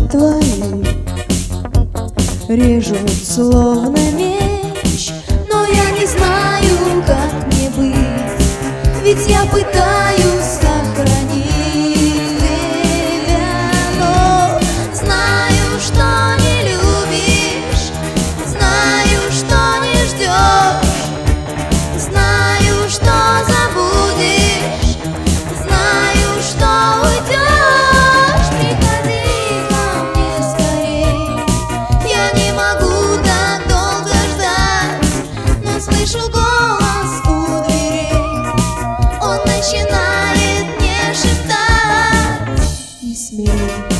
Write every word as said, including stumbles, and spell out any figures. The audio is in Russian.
твои режут словно меч, но я не знаю, как мне быть, ведь я пытаюсь сохранить тебя, но знаю, что не любишь, знаю, что не ждешь, знаю, что забудешь, знаю, что уйдешь. Приходи ко мне скорей, я не могу так долго ждать, но слышу голос у дверей, он начинает мне шептать: не смей